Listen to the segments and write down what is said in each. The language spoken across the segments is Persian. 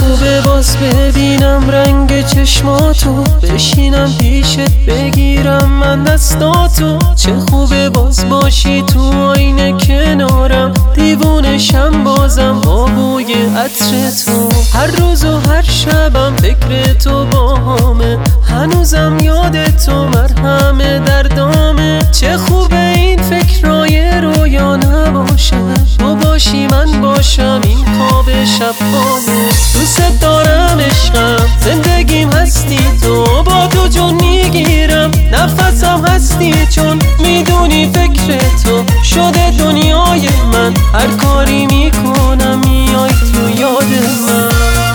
خوبه باز ببینم رنگ چشماتو، بشینم پیشت بگیرم من دستاتو. چه خوبه باز باشی تو آینه کنارم، دیوونشم بازم با بوی عطر تو. هر روز و هر شبم فکر تو باهامه، هنوزم یاد تو مرهم دردامه. چه خوبه این فکرای رویا نباشه، تو باشی من باشم این خواب شبامه. دوست دارم عشقم، زندگیم هستی تو، با تو جون میگیرم نفسم هستی، چون میدونی فکر تو شده دنیای من. هر کاری میکنم میای تو یاد من.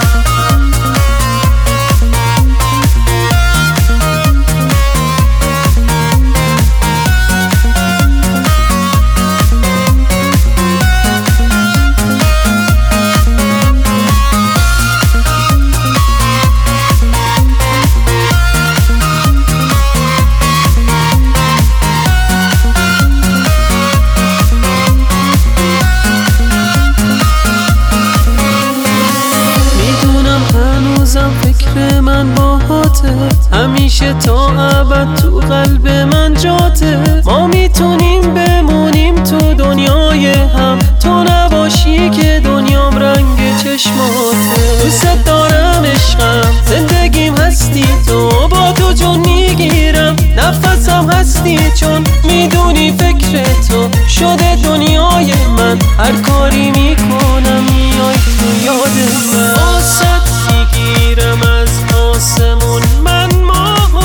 فکر من باهاته، همیشه تا ابد تو قلب من جاته. ما میتونیم بمونیم تو دنیای هم، تو نباشی که دنیام رنگ چشماته. دوست دارم عشقم، زندگیم هستی تو، با تو جون میگیرم نفسم هستی، چون میدونی فکر تو شده دنیای من. هر کاری میکنم میای تو یاد من. میگیرم از آسمون من ماه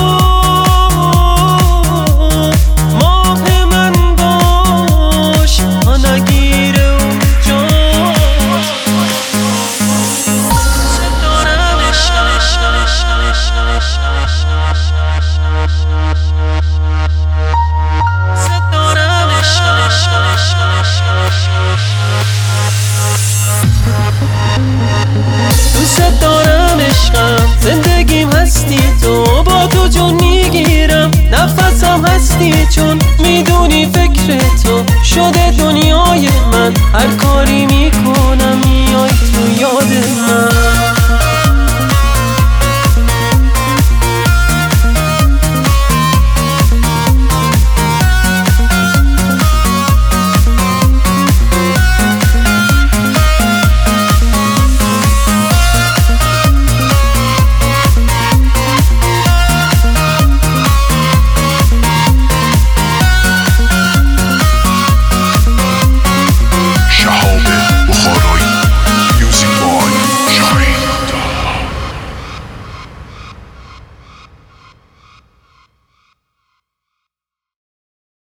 من باش، ها نگیره اونجا. دارم دوست دارم عشقم، زندگیم هستی تو، با تو جون میگیرم نفسم هستی، چون